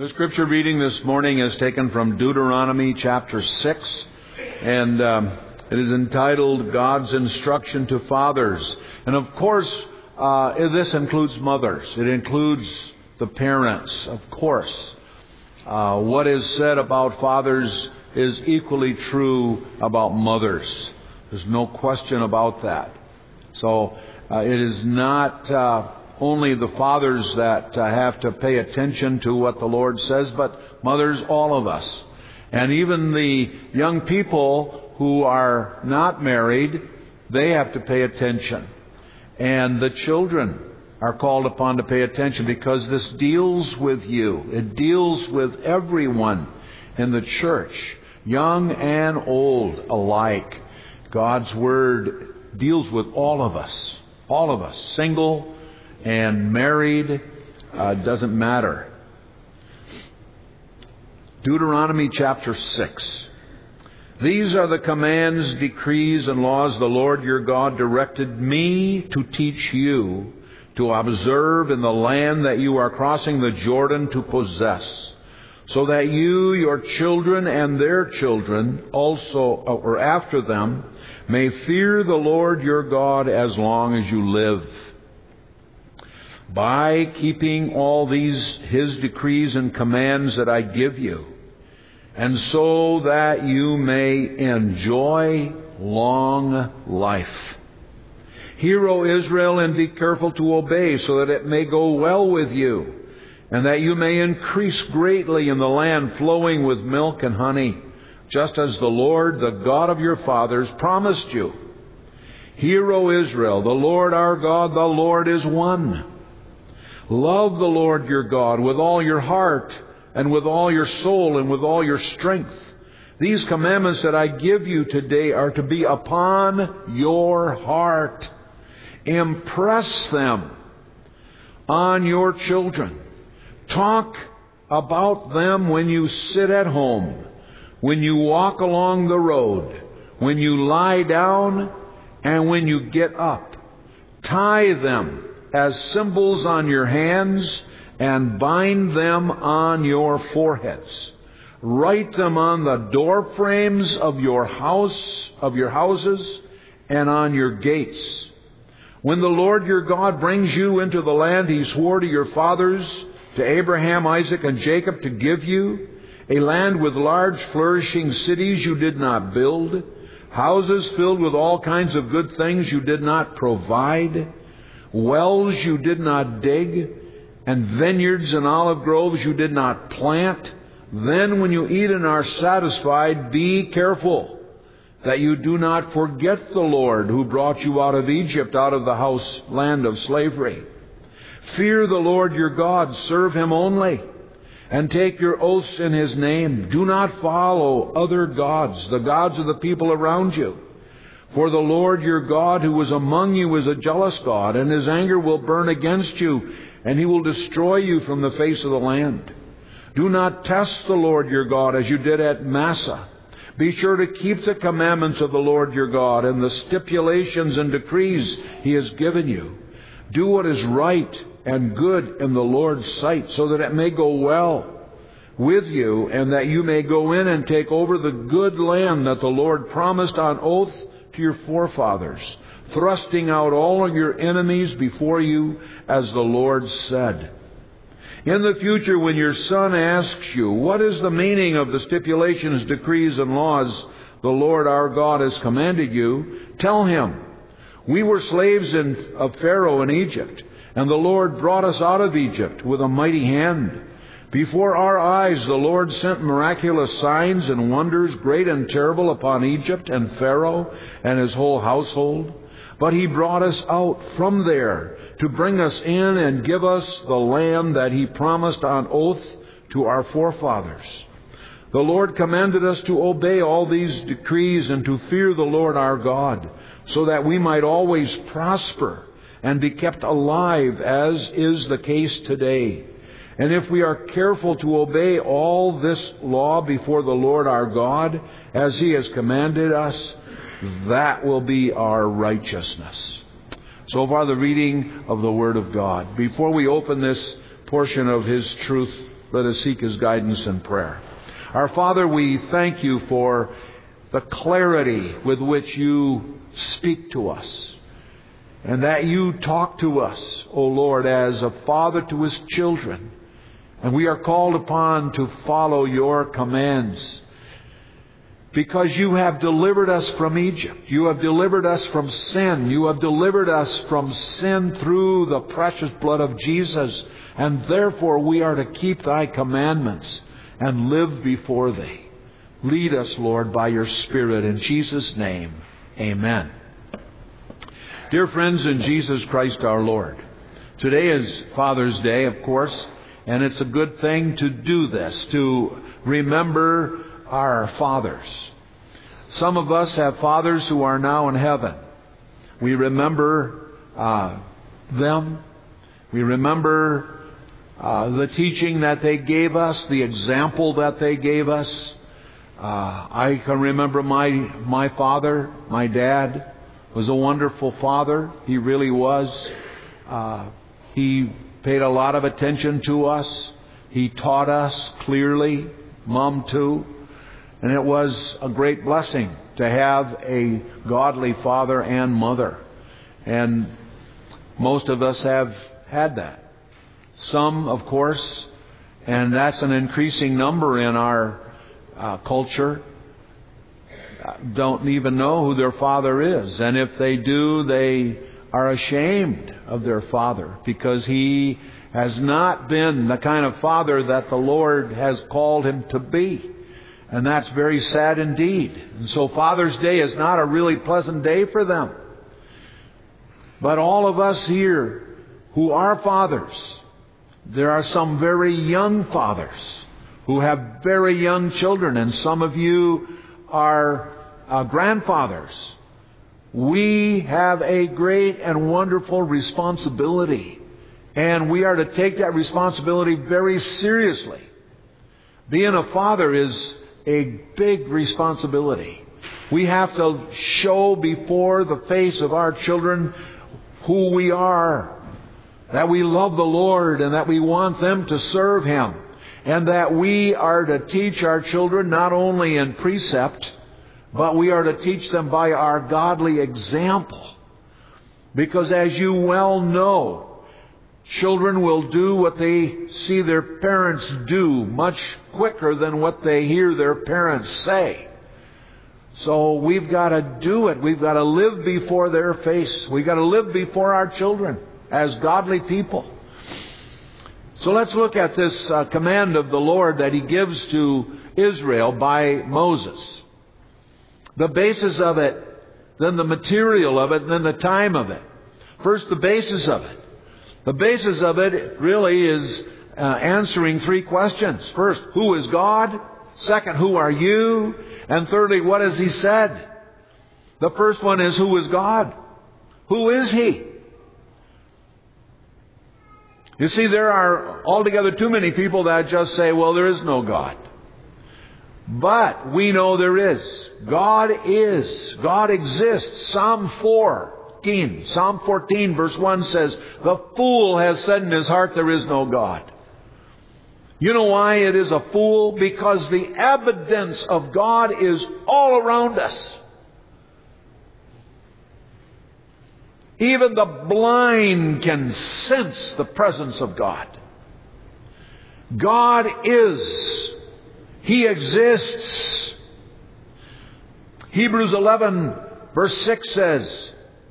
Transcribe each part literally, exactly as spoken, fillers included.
The scripture reading this morning is taken from Deuteronomy chapter six, and um, it is entitled God's Instruction to Fathers. And of course, uh, this includes mothers. It includes the parents, of course. Uh, what is said about fathers is equally true about mothers. There's no question about that. So uh, it is not Uh, only the fathers that uh, have to pay attention to what the Lord says, but mothers, all of us. And even the young people who are not married, they have to pay attention. And the children are called upon to pay attention because this deals with you. It deals with everyone in the church, young and old alike. God's Word deals with all of us, all of us, single and married, uh, doesn't matter. Deuteronomy chapter six. These are the commands, decrees, and laws the Lord your God directed me to teach you to observe in the land that you are crossing the Jordan to possess, so that you, your children, and their children also, or after them, may fear the Lord your God as long as you live. By keeping all these His decrees and commands that I give you, and so that you may enjoy long life. Hear, O Israel, and be careful to obey, so that it may go well with you, and that you may increase greatly in the land flowing with milk and honey, just as the Lord, the God of your fathers, promised you. Hear, O Israel, the Lord our God, the Lord is one. Love the Lord your God with all your heart and with all your soul and with all your strength. These commandments that I give you today are to be upon your heart. Impress them on your children. Talk about them when you sit at home, when you walk along the road, when you lie down, and when you get up. Tie them as symbols on your hands, and bind them on your foreheads. Write them on the door frames of your house, of your houses, and on your gates. When the Lord your God brings you into the land He swore to your fathers, to Abraham, Isaac, and Jacob, to give you, a land with large flourishing cities you did not build, houses filled with all kinds of good things you did not provide, wells you did not dig, and vineyards and olive groves you did not plant, then when you eat and are satisfied, be careful that you do not forget the Lord who brought you out of Egypt, out of the house land of slavery. Fear the Lord your God, serve Him only, and take your oaths in His name. Do not follow other gods, the gods of the people around you. For the Lord your God who is among you is a jealous God, and His anger will burn against you, and He will destroy you from the face of the land. Do not test the Lord your God as you did at Massah. Be sure to keep the commandments of the Lord your God and the stipulations and decrees He has given you. Do what is right and good in the Lord's sight, so that it may go well with you, and that you may go in and take over the good land that the Lord promised on oath to your forefathers, thrusting out all of your enemies before you, as the Lord said. In the future, when your son asks you, what is the meaning of the stipulations, decrees, and laws the Lord our God has commanded you, tell him, we were slaves in, of Pharaoh in Egypt, and the Lord brought us out of Egypt with a mighty hand. Before our eyes the Lord sent miraculous signs and wonders, great and terrible, upon Egypt and Pharaoh and his whole household. But He brought us out from there to bring us in and give us the land that He promised on oath to our forefathers. The Lord commanded us to obey all these decrees and to fear the Lord our God, so that we might always prosper and be kept alive, as is the case today. And if we are careful to obey all this law before the Lord our God, as He has commanded us, that will be our righteousness. So far, the reading of the Word of God. Before we open this portion of His truth let us seek His guidance in prayer. Our Father, we thank You for the clarity with which You speak to us, and that You talk to us, O Lord, as a father to his children. And we are called upon to follow Your commands, because You have delivered us from Egypt. You have delivered us from sin. You have delivered us from sin through the precious blood of Jesus. And therefore we are to keep Thy commandments and live before Thee. Lead us, Lord, by Your Spirit. In Jesus' name, amen. Dear friends in Jesus Christ our Lord, today is Father's Day, of course, and it's a good thing to do this, to remember our fathers. Some of us have fathers who are now in heaven. We remember uh, them. We remember uh, the teaching that they gave us, the example that they gave us. Uh, I can remember my my father, my dad, was a wonderful father. He really was. Uh, he paid a lot of attention to us. He taught us clearly. Mom too. And it was a great blessing to have a godly father and mother. And most of us have had that. Some, of course, and that's an increasing number in our uh, culture, don't even know who their father is. And if they do, they are ashamed of their father, because he has not been the kind of father that the Lord has called him to be. And that's very sad indeed. And so Father's Day is not a really pleasant day for them. But all of us here who are fathers, there are some very young fathers who have very young children, and some of you are uh, grandfathers. We have a great and wonderful responsibility, and we are to take that responsibility very seriously. Being a father is a big responsibility. We have to show before the face of our children who we are, that we love the Lord and that we want them to serve Him, and that we are to teach our children not only in precept, but we are to teach them by our godly example. Because as you well know, children will do what they see their parents do much quicker than what they hear their parents say. So we've got to do it. We've got to live before their face. We've got to live before our children as godly people. So let's look at this uh, command of the Lord that He gives to Israel by Moses. The basis of it, then the material of it, and then the time of it. First, the basis of it. The basis of it really is uh, answering three questions. First, who is God? Second, who are you? And thirdly, what has He said? The first one is, who is God? Who is He? You see, there are altogether too many people that just say, well, there is no God. But we know there is. God is. God exists. Psalm fourteen, Psalm fourteen verse one says, the fool has said in his heart, there is no God. You know why it is a fool? Because the evidence of God is all around us. Even the blind can sense the presence of God. God is. He exists. Hebrews eleven verse six says,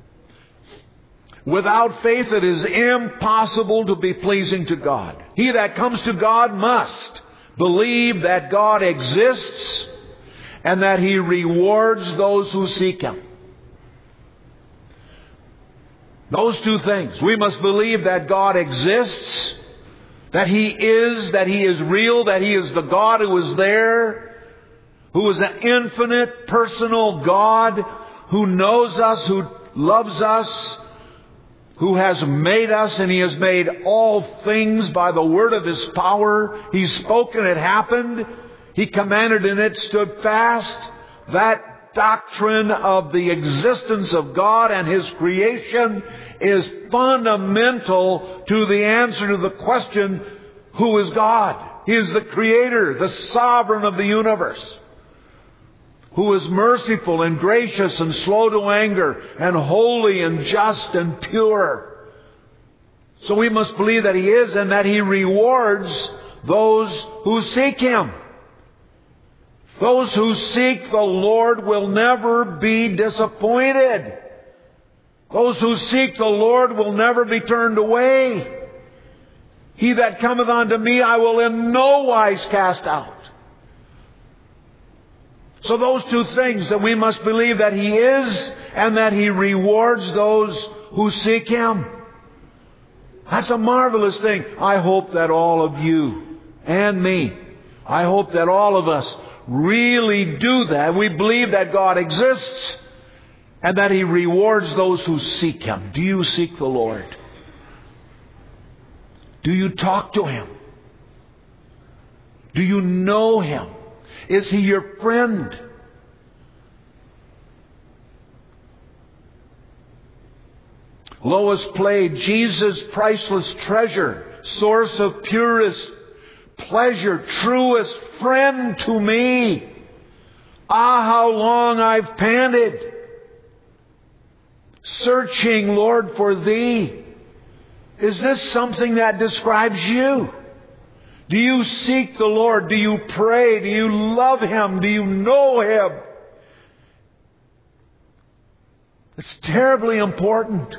without faith it is impossible to be pleasing to God. He that comes to God must believe that God exists and that He rewards those who seek Him. Those two things. We must believe that God exists, that He is, that He is real, that He is the God who is there, who is an infinite personal God, who knows us, who loves us, who has made us, and He has made all things by the word of His power. He's spoken, it happened. He commanded, and it stood fast. That doctrine of the existence of God and His creation is fundamental to the answer to the question, who is God? He is the Creator, the Sovereign of the universe, who is merciful and gracious and slow to anger and holy and just and pure. So we must believe that He is, and that He rewards those who seek Him. Those who seek the Lord will never be disappointed. Those who seek the Lord will never be turned away. He that cometh unto me, I will in no wise cast out. So those two things, that we must believe that He is, and that He rewards those who seek Him. That's a marvelous thing. I hope that all of you and me, I hope that all of us really do that. We believe that God exists, and that He rewards those who seek Him. Do you seek the Lord? Do you talk to Him? Do you know Him? Is He your friend? Lois played Jesus' priceless treasure, source of purest pleasure, truest friend to me. Ah, how long I've panted, searching, Lord, for Thee. Is this something that describes you? Do you seek the Lord? Do you pray? Do you love Him? Do you know Him? It's terribly important.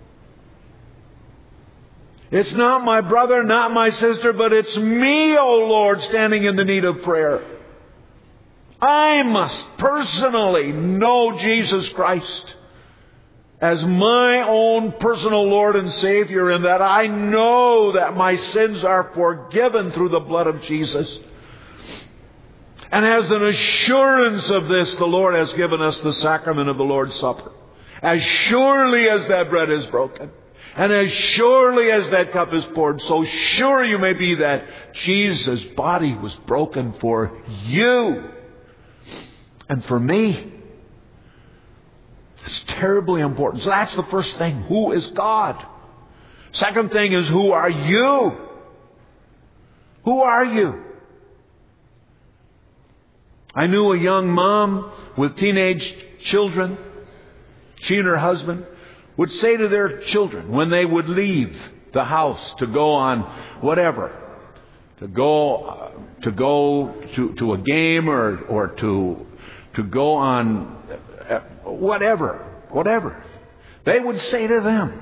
It's not my brother, not my sister, but it's me, O Lord, standing in the need of prayer. I must personally know Jesus Christ as my own personal Lord and Savior, and that I know that my sins are forgiven through the blood of Jesus. And as an assurance of this, the Lord has given us the sacrament of the Lord's Supper. As surely as that bread is broken, and as surely as that cup is poured, so sure you may be that Jesus' body was broken for you and for me. It's terribly important. So that's the first thing. Who is God? Second thing is, who are you? Who are you? I knew a young mom with teenage children. She and her husband would say to their children when they would leave the house to go on whatever, to go uh, to go to, to a game or or to to go on uh, whatever, whatever, they would say to them,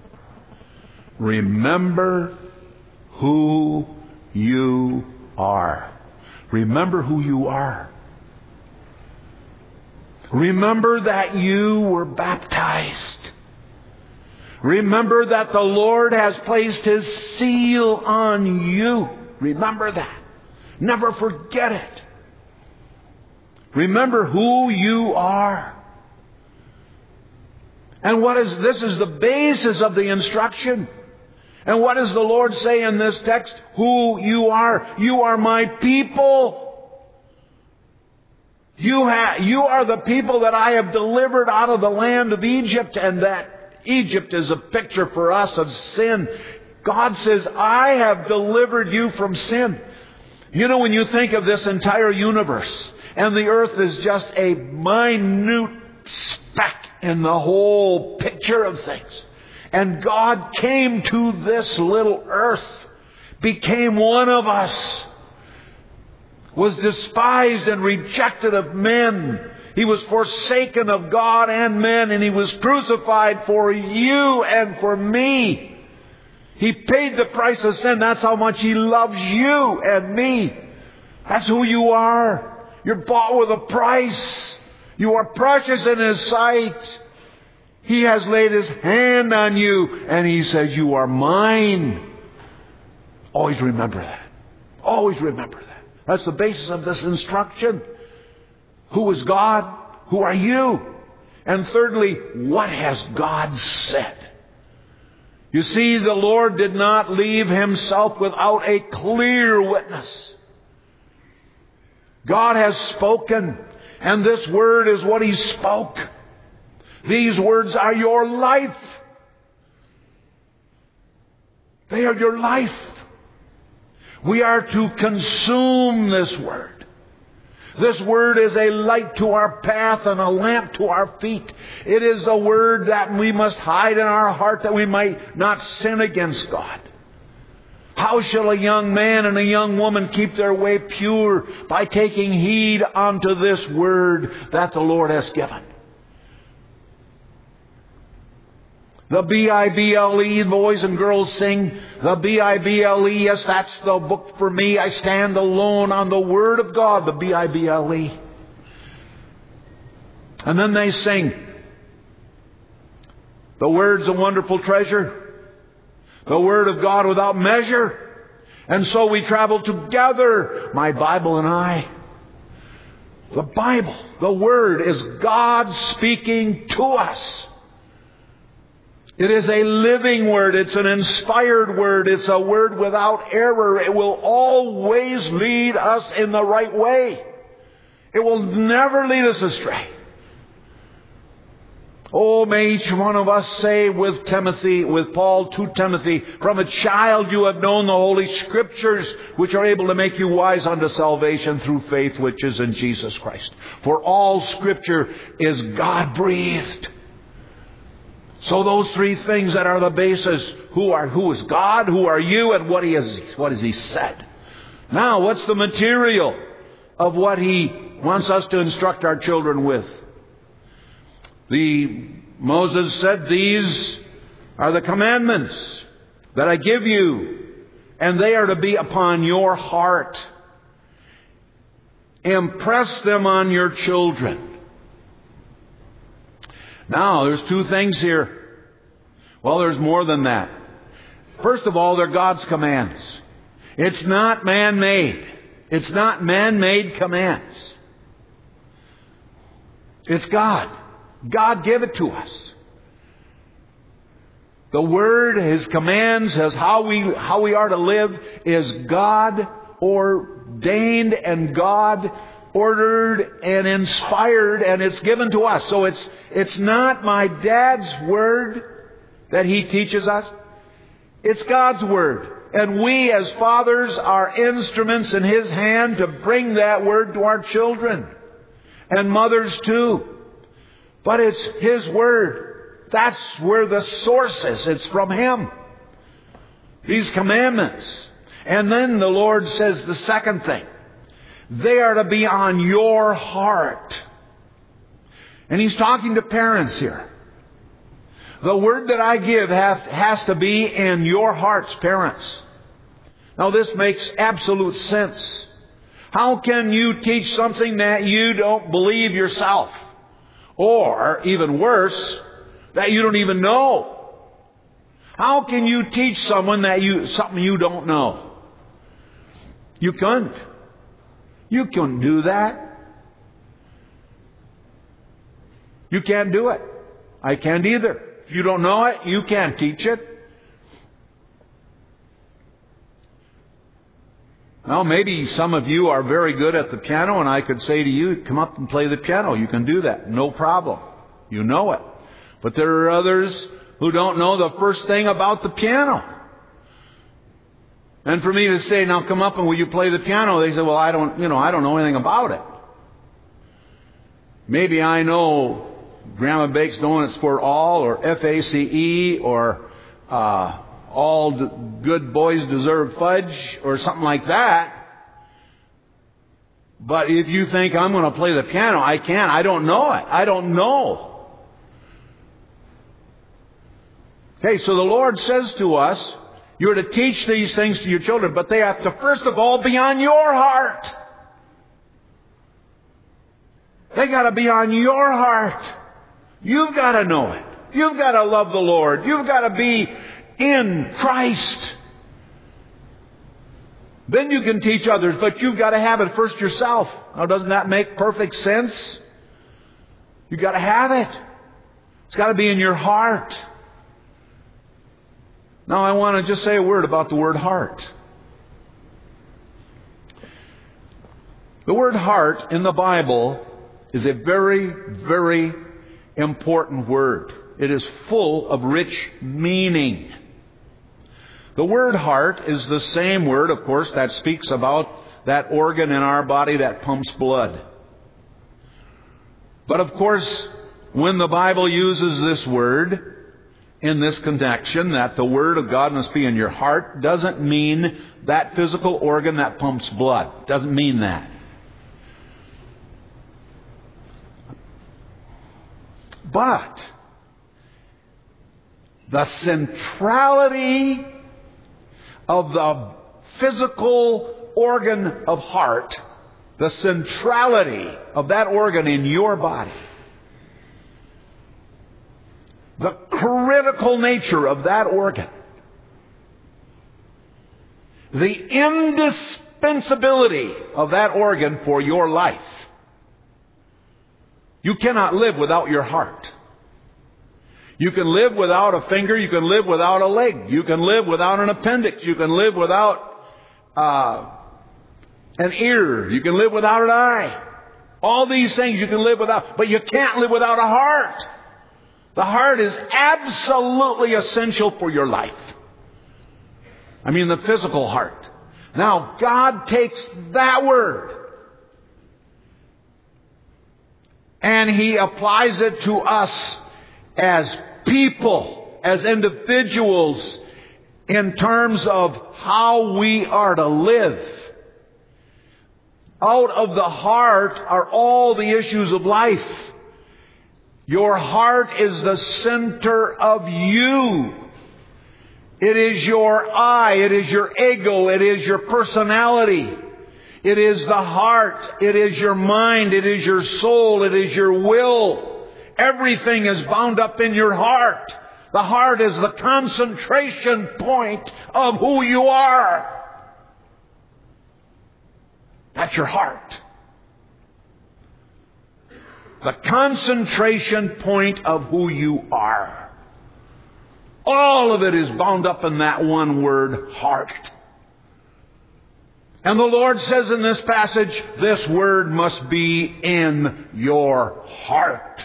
remember who you are. Remember who you are. Remember that you were baptized. Remember that the Lord has placed His seal on you. Remember that. Never forget it. Remember who you are. And what is this is the basis of the instruction. And what does the Lord say in this text? Who you are. You are my people. You, ha- you are the people that I have delivered out of the land of Egypt, and that Egypt is a picture for us of sin. God says, I have delivered you from sin. You know, when you think of this entire universe, and the earth is just a minute speck in the whole picture of things. And God came to this little earth, became one of us, was despised and rejected of men. He was forsaken of God and men, and He was crucified for you and for me. He paid the price of sin. That's how much He loves you and me. That's who you are. You're bought with a price. You are precious in His sight. He has laid His hand on you, and He says, you are mine. Always remember that. Always remember that. That's the basis of this instruction. Who is God? Who are you? And thirdly, what has God said? You see, the Lord did not leave Himself without a clear witness. God has spoken, and this word is what He spoke. These words are your life. They are your life. We are to consume this Word. This Word is a light to our path and a lamp to our feet. It is a Word that we must hide in our heart that we might not sin against God. How shall a young man and a young woman keep their way pure? By taking heed unto this Word that the Lord has given. The B I B L E, boys and girls sing, the B I B L E, yes, that's the book for me. I stand alone on the Word of God, the B I B L E. And then they sing, the Word's a wonderful treasure, the Word of God without measure. And so we travel together, my Bible and I. The Bible, the Word, is God speaking to us. It is a living Word. It's an inspired Word. It's a Word without error. It will always lead us in the right way. It will never lead us astray. Oh, may each one of us say with Timothy, with Paul to Timothy, from a child you have known the Holy Scriptures, which are able to make you wise unto salvation through faith which is in Jesus Christ. For all Scripture is God-breathed. So those three things that are the basis, who are who is God, who are you, and what he has what has he said. Now, what's the material of what he wants us to instruct our children with? The Moses said, these are the commandments that I give you, and they are to be upon your heart. Impress them on your children. Now, there's two things here. Well, there's more than that. First of all, they're God's commands. It's not man-made. It's not man-made commands. It's God. God gave it to us. The Word, His commands, His how we how we are to live is God ordained and God ordered and inspired, and it's given to us. So it's it's not my dad's Word that he teaches us. It's God's Word. And we as fathers are instruments in His hand to bring that Word to our children. And mothers too. But it's His Word. That's where the source is. It's from Him. These commandments. And then the Lord says the second thing. They are to be on your heart. And He's talking to parents here. The Word that I give has, has to be in your hearts, parents. Now this makes absolute sense. How can you teach something that you don't believe yourself? Or, even worse, that you don't even know? How can you teach someone that you something you don't know? You couldn't. You couldn't do that. You can't do it. I can't either. If you don't know it, you can't teach it. Well, maybe some of you are very good at the piano, and I could say to you, come up and play the piano. You can do that. No problem. You know it. But there are others who don't know the first thing about the piano. And for me to say, now come up and will you play the piano? They say, well, I don't, you know, I don't know anything about it. Maybe I know Grandma Bakes Donuts for All, or F A C E, or uh, All D- Good Boys Deserve Fudge, or something like that. But if you think I'm going to play the piano, I can't. I don't know it. I don't know. Okay, so the Lord says to us, you're to teach these things to your children, but they have to first of all be on your heart. They got to be on your heart. You've got to know it. You've got to love the Lord. You've got to be in Christ. Then you can teach others, but you've got to have it first yourself. Now, doesn't that make perfect sense? You've got to have it. It's got to be in your heart. Now, I want to just say a word about the word heart. The word heart in the Bible is a very, very important word. It is full of rich meaning. The word heart is the same word, of course, that speaks about that organ in our body that pumps blood. But of course, when the Bible uses this word in this connection, that the Word of God must be in your heart, doesn't mean that physical organ that pumps blood. Doesn't mean that. But the centrality of the physical organ of heart, the centrality of that organ in your body, the critical nature of that organ, the indispensability of that organ for your life. You cannot live without your heart. You can live without a finger. You can live without a leg. You can live without an appendix. You can live without uh, an ear. You can live without an eye. All these things you can live without, but you can't live without a heart. The heart is absolutely essential for your life. I mean, the physical heart. Now, God takes that word and He applies it to us as people, as individuals, in terms of how we are to live. Out of the heart are all the issues of life. Your heart is the center of you. It is your I. It is your ego. It is your personality. It is the heart. It is your mind. It is your soul. It is your will. Everything is bound up in your heart. The heart is the concentration point of who you are. That's your heart. The concentration point of who you are. All of it is bound up in that one word, heart. And the Lord says in this passage, this word must be in your heart.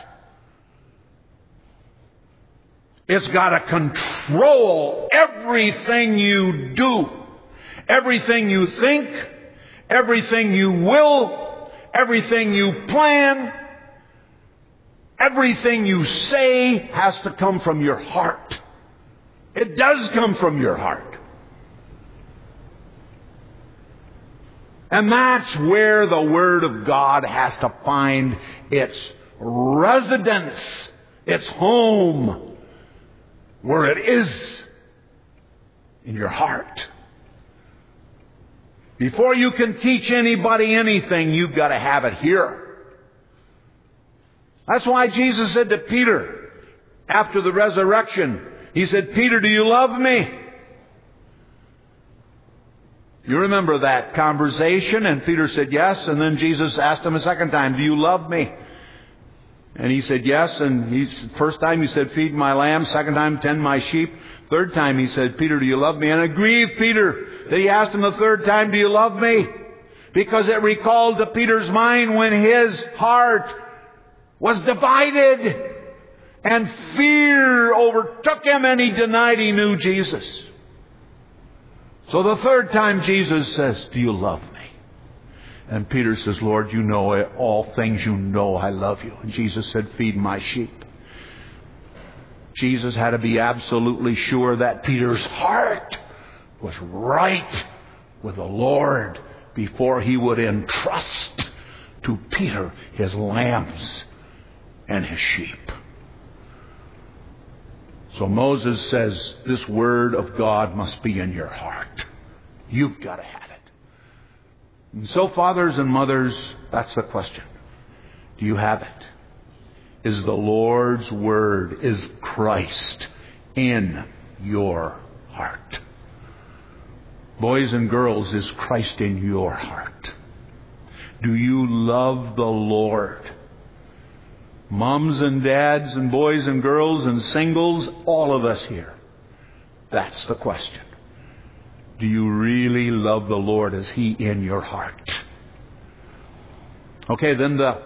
It's got to control everything you do, everything you think, everything you will, everything you plan. Everything you say has to come from your heart. It does come from your heart. And that's where the Word of God has to find its residence, its home, where it is in your heart. Before you can teach anybody anything, you've got to have it here. That's why Jesus said to Peter, after the resurrection, He said, Peter, do you love me? You remember that conversation? And Peter said, yes. And then Jesus asked him a second time, do you love me? And he said, yes. And he, first time he said, feed my lambs. Second time, tend my sheep. Third time he said, Peter, do you love me? And it grieved Peter that he asked him the third time, do you love me? Because it recalled to Peter's mind when his heart was divided and fear overtook him and he denied he knew Jesus. So the third time Jesus says, do you love me? And Peter says, Lord, you know it, all things, you know I love you. And Jesus said, feed my sheep. Jesus had to be absolutely sure that Peter's heart was right with the Lord before he would entrust to Peter his lambs and his sheep. So Moses says, this word of God must be in your heart. You've got to have it. And so fathers and mothers, that's the question. Do you have it? Is the Lord's word, is Christ in your heart? Boys and girls, is Christ in your heart? Do you love the Lord? Moms and dads and boys and girls and singles, all of us here. That's the question. Do you really love the Lord? Is He in your heart? Okay, then the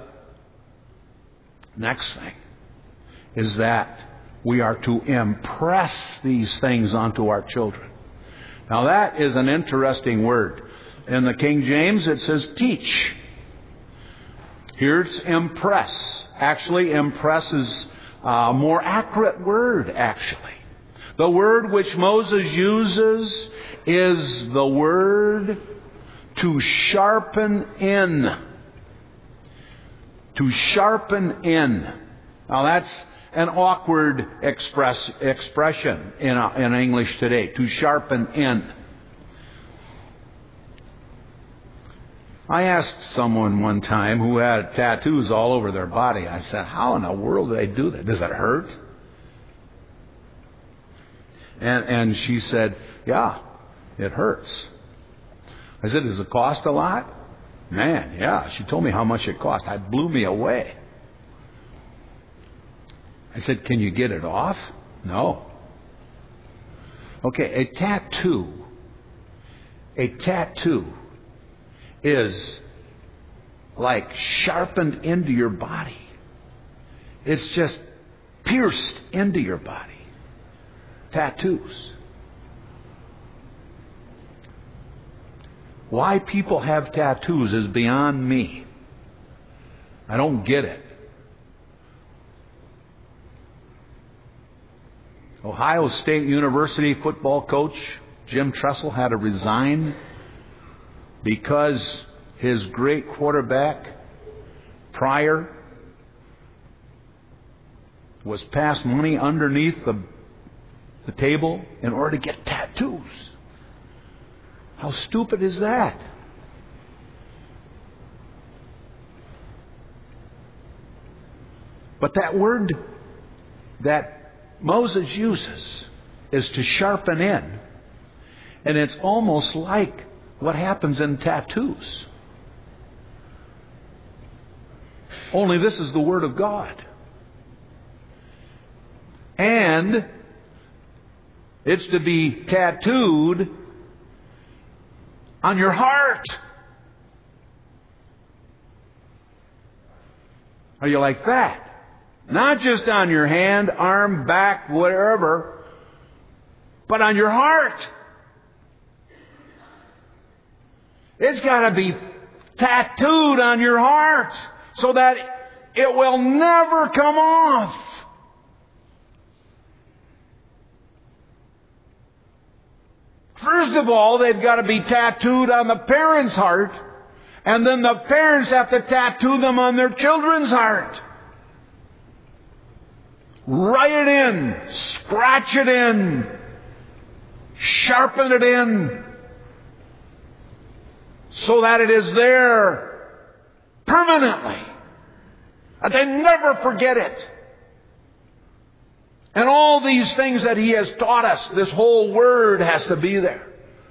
next thing is that we are to impress these things onto our children. Now that is an interesting word. In the King James it says teach. Here it's impress. Actually, impress is a more accurate word, actually. The word which Moses uses is the word to sharpen in. To sharpen in. Now that's an awkward express, expression in, uh, in English today. To sharpen in. I asked someone one time who had tattoos all over their body. I said, how in the world do they do that? Does it hurt? And, and she said, yeah, it hurts. I said, does it cost a lot? Man, yeah. She told me how much it cost. It blew me away. I said, can you get it off? No. Okay, a tattoo. A tattoo is like sharpened into your body. It's just pierced into your body. Tattoos. Why people have tattoos is beyond me. I don't get it. Ohio State University football coach Jim Tressel had to resign because his great quarterback, Pryor, was passed money underneath the, the table in order to get tattoos. How stupid is that? But that word that Moses uses is to sharpen in. And it's almost like what happens in tattoos. Only this is the Word of God. And it's to be tattooed on your heart. Are you like that? Not just on your hand, arm, back, wherever, but on your heart. It's got to be tattooed on your heart so that it will never come off. First of all, they've got to be tattooed on the parent's heart, and then the parents have to tattoo them on their children's heart. Write it in, scratch it in, sharpen it in, so that it is there permanently, that they never forget it. And all these things that He has taught us, this whole Word has to be there.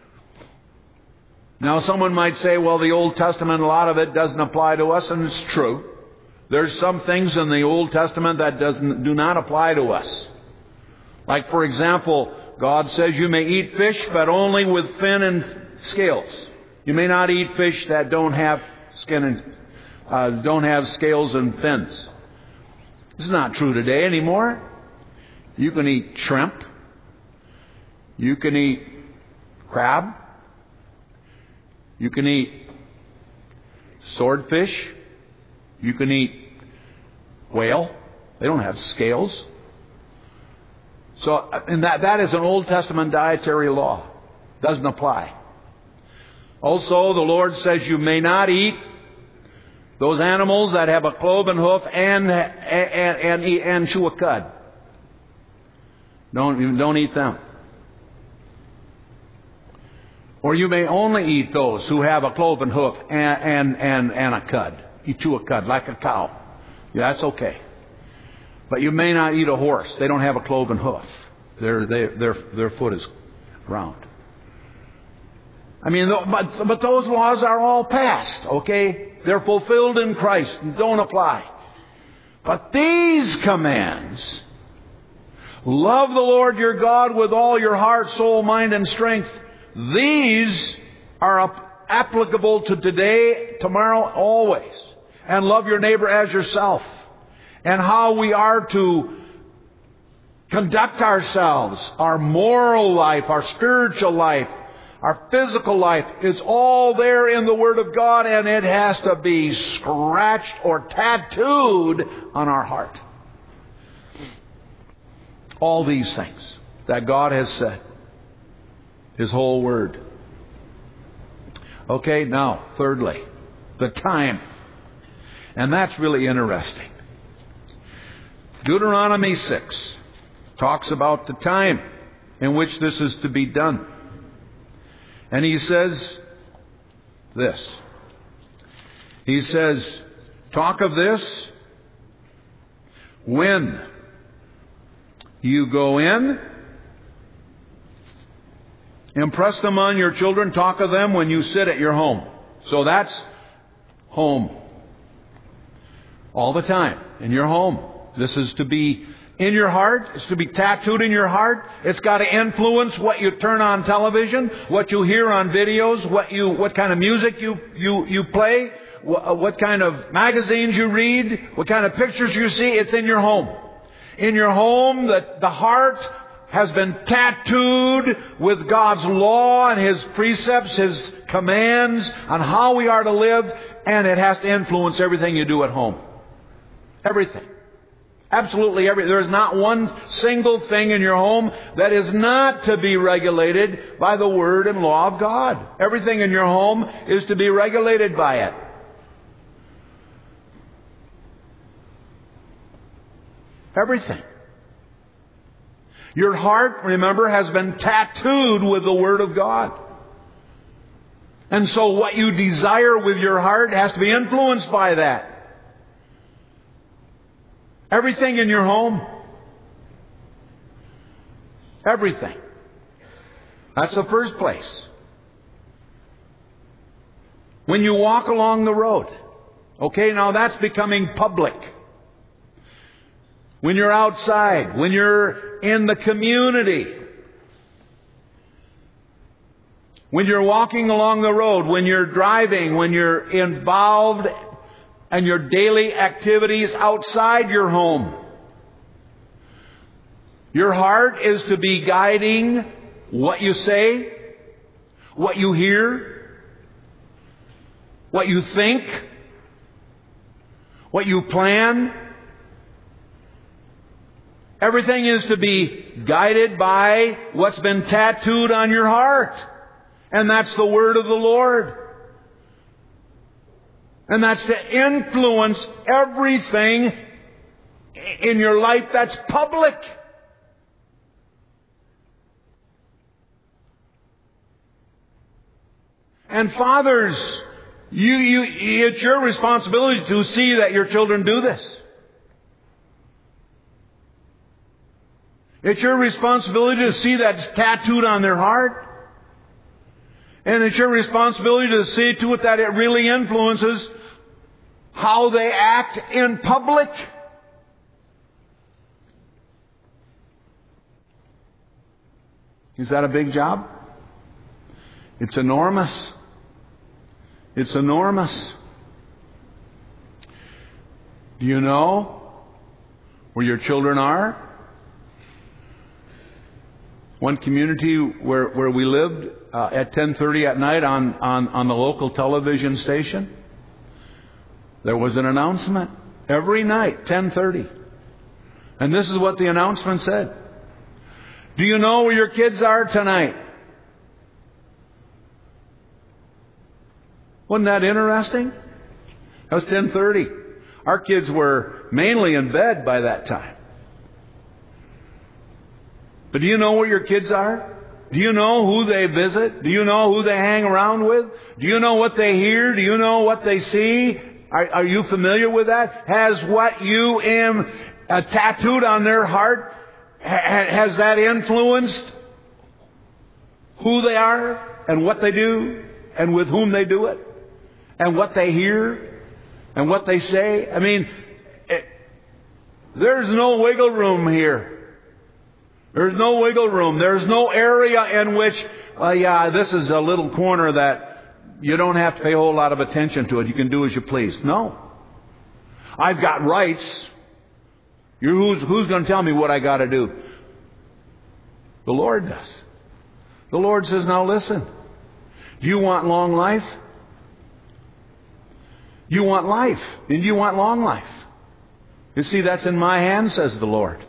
Now someone might say, well, the Old Testament, a lot of it doesn't apply to us, and it's true. There's some things in the Old Testament that doesn't do not apply to us. Like, for example, God says you may eat fish, but only with fin and scales. You may not eat fish that don't have skin and uh, don't have scales and fins. This is not true today anymore. You can eat shrimp. You can eat crab. You can eat swordfish. You can eat whale. They don't have scales. So, and that, that is an Old Testament dietary law. Doesn't apply. Also, the Lord says you may not eat those animals that have a cloven hoof and, and, and, and, and chew a cud. Don't, don't eat them. Or you may only eat those who have a cloven hoof and, and, and, and a cud. You chew a cud like a cow. Yeah, that's okay. But you may not eat a horse. They don't have a cloven hoof. Their, their, their, their foot is round. I mean, but, but those laws are all past, okay? They're fulfilled in Christ and don't apply. But these commands, love the Lord your God with all your heart, soul, mind, and strength, these are applicable to today, tomorrow, always. And love your neighbor as yourself. And how we are to conduct ourselves, our moral life, our spiritual life, Our physical life is all there in the Word of God, and it has to be scratched or tattooed on our heart. All these things that God has said. His whole Word. Okay, now, thirdly, the time. And that's really interesting. Deuteronomy six talks about the time in which this is to be done. And he says this. He says, talk of this when you go in. Impress them on your children. Talk of them when you sit at your home. So that's home. All the time. In your home. This is to be in your heart. It's to be tattooed in your heart. It's got to influence what you turn on television, what you hear on videos, what you, what kind of music you, you, you play, what, what kind of magazines you read, what kind of pictures you see. It's in your home. In your home, the, the heart has been tattooed with God's law and His precepts, His commands on how we are to live, and it has to influence everything you do at home. Everything. Absolutely everything. There is not one single thing in your home that is not to be regulated by the Word and law of God. Everything in your home is to be regulated by it. Everything. Your heart, remember, has been tattooed with the Word of God. And so what you desire with your heart has to be influenced by that. Everything in your home. Everything. That's the first place. When you walk along the road. Okay, now that's becoming public. When you're outside. When you're in the community. When you're walking along the road. When you're driving. When you're involved and your daily activities outside your home. Your heart is to be guiding what you say, what you hear, what you think, what you plan. Everything is to be guided by what's been tattooed on your heart. And that's the Word of the Lord. And that's to influence everything in your life that's public. And fathers, you, you, it's your responsibility to see that your children do this. It's your responsibility to see that it's tattooed on their heart. And it's your responsibility to see to it that it really influences how they act in public. Is that a big job? It's enormous. It's enormous. Do you know where your children are? One community where, where we lived uh, at ten thirty at night on, on, on the local television station, there was an announcement every night, ten thirty. And this is what the announcement said. Do you know where your kids are tonight? Wasn't that interesting? That was ten thirty. Our kids were mainly in bed by that time. But do you know where your kids are? Do you know who they visit? Do you know who they hang around with? Do you know what they hear? Do you know what they see? Are, are you familiar with that? Has what you am uh, tattooed on their heart, ha, has that influenced who they are and what they do and with whom they do it and what they hear and what they say? I mean, it, there's no wiggle room here. There's no wiggle room. There's no area in which, well, yeah, this is a little corner that you don't have to pay a whole lot of attention to it. You can do as you please. No. I've got rights. You, who's, who's going to tell me what I got to do? The Lord does. The Lord says, now listen. Do you want long life? You want life. And you want long life. You see, that's in my hands, says the Lord.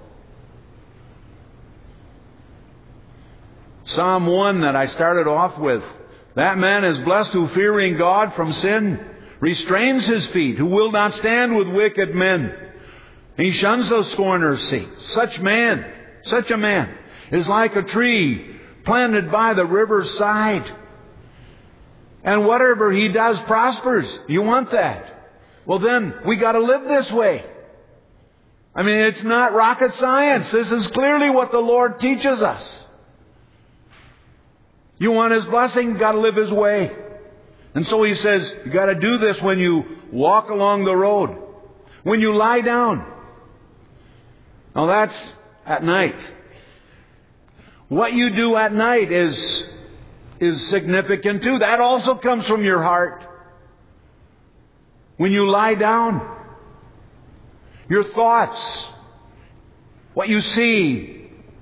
Psalm one that I started off with. That man is blessed who, fearing God from sin, restrains his feet, who will not stand with wicked men. He shuns the scorner's seat. Such man, such a man, is like a tree planted by the river's side. And whatever he does prospers. You want that? Well then, we got to live this way. I mean, it's not rocket science. This is clearly what the Lord teaches us. You want His blessing, you've got to live His way. And so He says, you've got to do this when you walk along the road. When you lie down. Now that's at night. What you do at night is, is significant too. That also comes from your heart. When you lie down, your thoughts, what you see,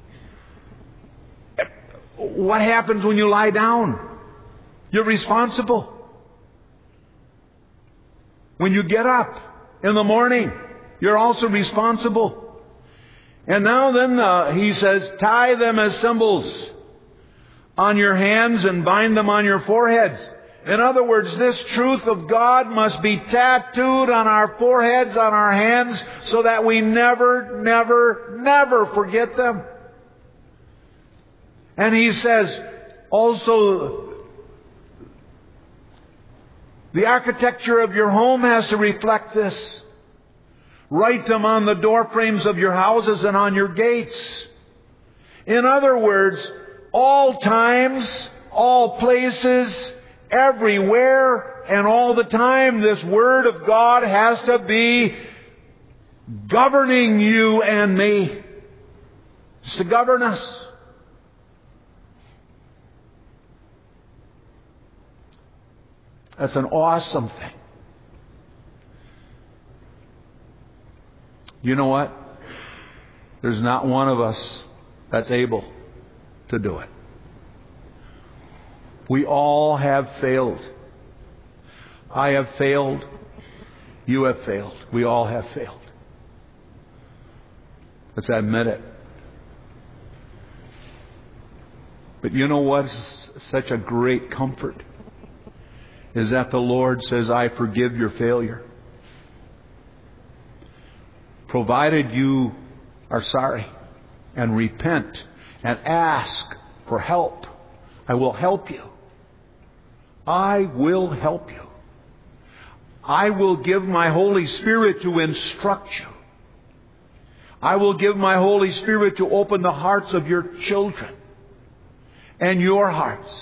what happens when you lie down? You're responsible. When you get up in the morning, you're also responsible. And now then, uh, he says, tie them as symbols on your hands and bind them on your foreheads. In other words, this truth of God must be tattooed on our foreheads, on our hands, so that we never, never, never forget them. And he says, also, the architecture of your home has to reflect this. Write them on the door frames of your houses and on your gates. In other words, all times, all places, everywhere, and all the time, this Word of God has to be governing you and me. It's to govern us. That's an awesome thing. You know what? There's not one of us that's able to do it. We all have failed. I have failed. You have failed. We all have failed. Let's admit it. But you know what's such a great comfort? Is that the Lord says, I forgive your failure. Provided you are sorry and repent and ask for help, I will help you. I will help you. I will give my Holy Spirit to instruct you. I will give my Holy Spirit to open the hearts of your children and your hearts.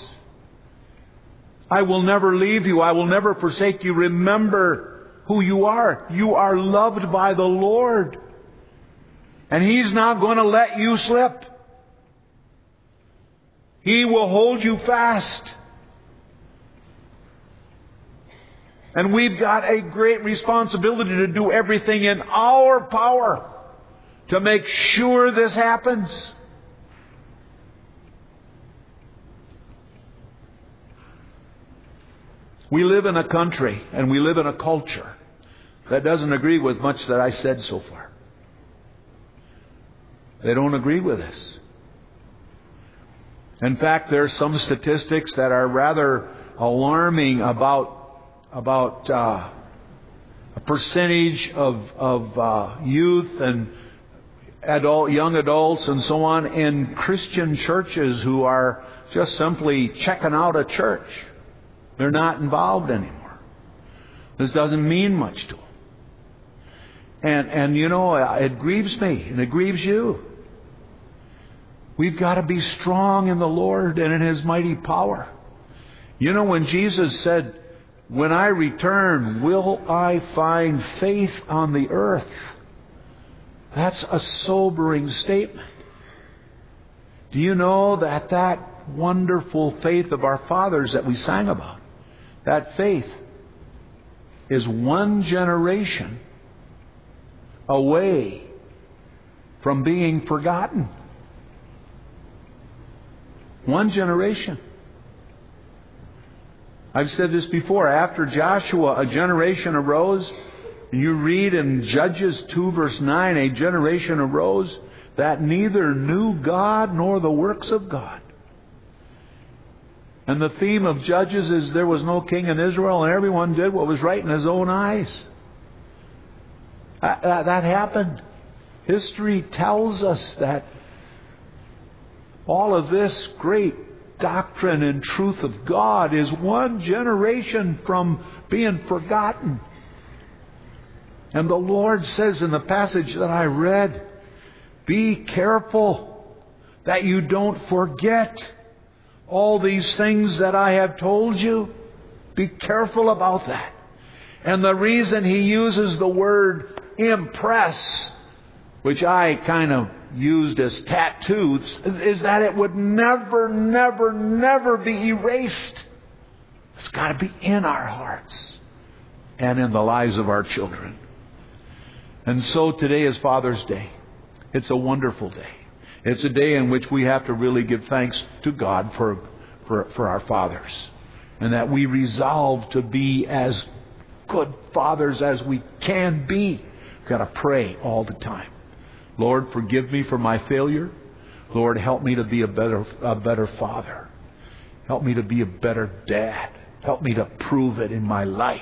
I will never leave you. I will never forsake you. Remember who you are. You are loved by the Lord. And He's not going to let you slip. He will hold you fast. And we've got a great responsibility to do everything in our power to make sure this happens. We live in a country and we live in a culture that doesn't agree with much that I said so far. They don't agree with this. In fact, there are some statistics that are rather alarming about about uh, a percentage of of uh, youth and adult, young adults and so on in Christian churches who are just simply checking out a church. They're not involved anymore. This doesn't mean much to them. And, and you know, it grieves me and it grieves you. We've got to be strong in the Lord and in His mighty power. You know, when Jesus said, when I return, will I find faith on the earth? That's a sobering statement. Do you know that that wonderful faith of our fathers that we sang about, that faith is one generation away from being forgotten? One generation. I've said this before. After Joshua, a generation arose. You read in Judges two verse nine, a generation arose that neither knew God nor the works of God. And the theme of Judges is there was no king in Israel and everyone did what was right in his own eyes. That, that, that happened. History tells us that all of this great doctrine and truth of God is one generation from being forgotten. And the Lord says in the passage that I read, be careful that you don't forget all these things that I have told you. Be careful about that. And the reason He uses the word impress, which I kind of used as tattoos, is that it would never, never, never be erased. It's got to be in our hearts and in the lives of our children. And so today is Father's Day. It's a wonderful day. It's a day in which we have to really give thanks to God for, for, for our fathers. And that we resolve to be as good fathers as we can be. We've got to pray all the time. Lord, forgive me for my failure. Lord, help me to be a better, a better father. Help me to be a better dad. Help me to prove it in my life.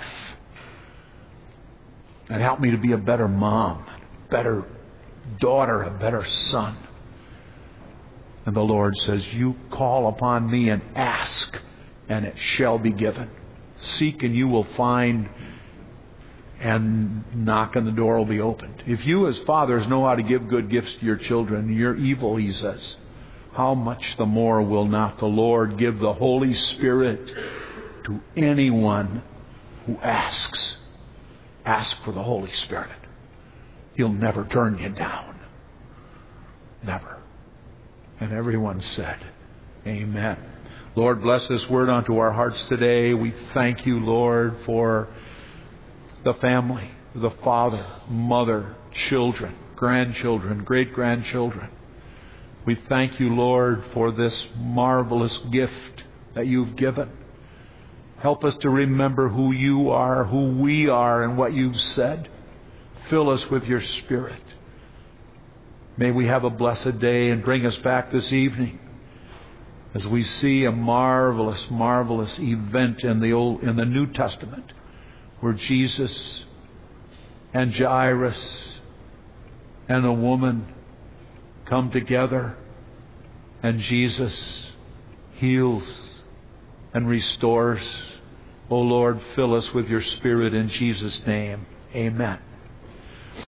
And help me to be a better mom, a better daughter, a better son. And the Lord says, you call upon me and ask, and it shall be given. Seek and you will find, and knock and the door will be opened. If you as fathers know how to give good gifts to your children, you're evil, He says, how much the more will not the Lord give the Holy Spirit to anyone who asks? Ask for the Holy Spirit. He'll never turn you down. Never. And everyone said, amen. Lord, bless this word onto our hearts today. We thank you, Lord, for the family, the father, mother, children, grandchildren, great-grandchildren. We thank you, Lord, for this marvelous gift that you've given. Help us to remember who you are, who we are, and what you've said. Fill us with your Spirit. May we have a blessed day and bring us back this evening as we see a marvelous, marvelous event in the Old, in the New Testament, where Jesus and Jairus and a woman come together, and Jesus heals and restores. O Lord, fill us with your Spirit in Jesus' name. Amen.